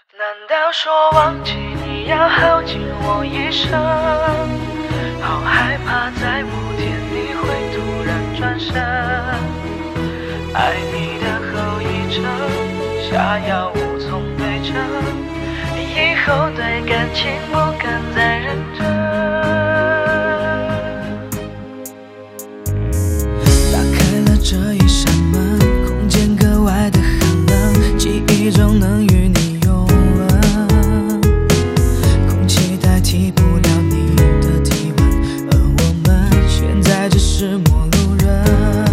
难道说忘记你要耗尽我一生？好害怕在某天你会突然转身，爱你的后遗症，下药无从对症，以后对感情不敢再认真。 打开了这一扇门，空间格外的寒冷，记忆中能与你拥吻，空气代替不了你的体温，而我们现在只是陌路人。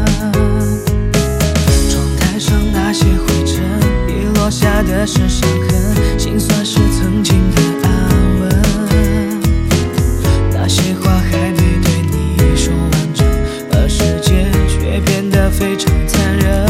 窗台上那些灰尘，遗落下的是伤痕，心酸是曾经的安稳，那些话还没对你说完整，而时间却变得非常残忍。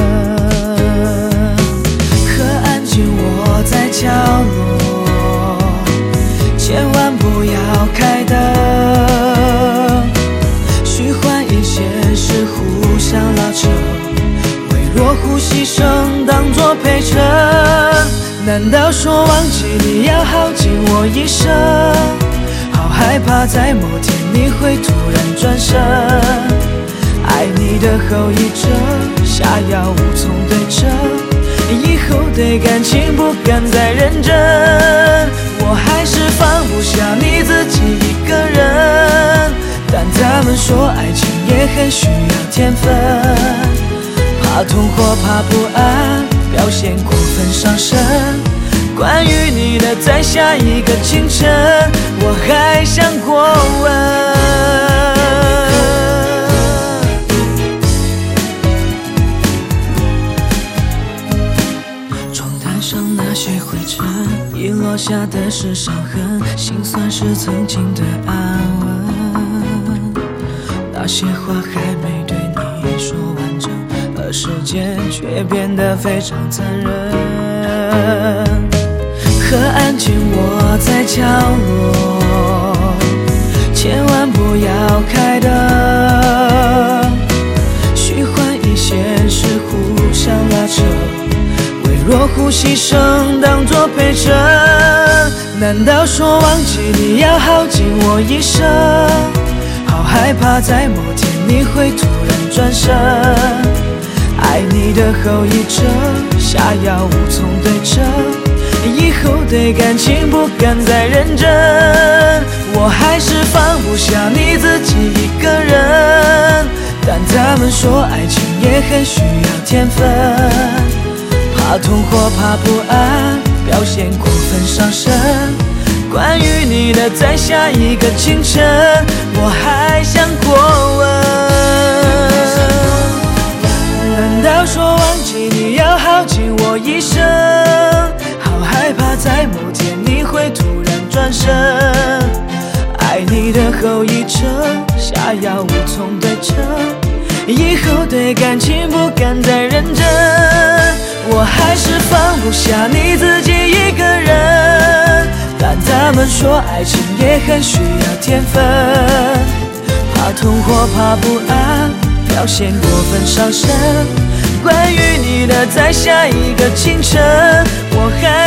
可安静窝在角落，千万不要开灯，虚幻与现实互相拉扯，微弱呼吸声当作陪衬。难道说忘记你要耗尽我一生？好害怕在某天你会突然转身，爱你的后遗症，下药无从对症，以后对感情不敢再认真。我还是放不下你自己一个人，但他们说爱情也很需要天分，怕痛或怕不安，表现过分伤身。关于你的在下一个清晨，我还想过问。窗台上那些灰尘，遗落下的是伤痕，心酸是曾经的安稳，那些话还没对你说完整，而时间却变得非常残忍。可安静窝在角落，千万不要开灯，虚幻与现实互相拉扯，微弱呼吸声当作陪衬。难道说忘记你要耗尽我一生？好害怕在某天你会突然转身，爱你的后遗症，下药无从对症，以后对感情不敢再认真。我还是放不下你自己一个人，但他们说爱情也很需要天分，怕痛或怕不安，表现过分伤身。关于你的在下一个清晨，我还想过问。难道说忘记你要耗尽我一生？好害怕在某天你会突然转身，爱你的后遗症，下药无从对症，以后对感情不敢再认真。我还是放不下你自己一个人，但他们说爱情也很需要天分，怕痛或怕不安，表现过分伤身。关于你的在下一个清晨，我还